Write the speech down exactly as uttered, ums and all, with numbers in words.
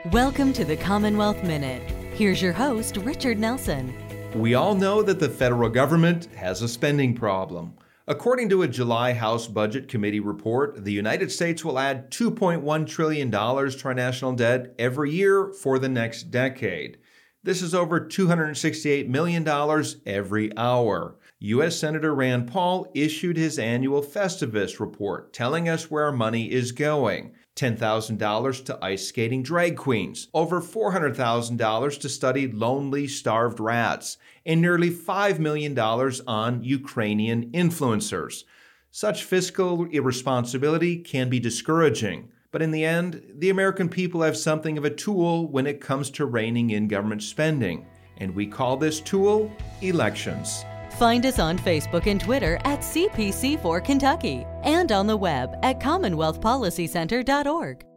Welcome to the Commonwealth Minute. Here's your host, Richard Nelson. We all know that the federal government has a spending problem. According to a July House Budget Committee report, the United States will add two point one trillion dollars to our national debt every year for the next decade. This is over two hundred sixty-eight million dollars every hour. U S Senator Rand Paul issued his annual Festivus report telling us where our money is going. ten thousand dollars to ice skating drag queens, over four hundred thousand dollars to study lonely, starved rats, and nearly five million dollars on Ukrainian influencers. Such fiscal irresponsibility can be discouraging. But in the end, the American people have something of a tool when it comes to reining in government spending. And we call this tool elections. Find us on Facebook and Twitter at C P C four Kentucky and on the web at commonwealth policy center dot org.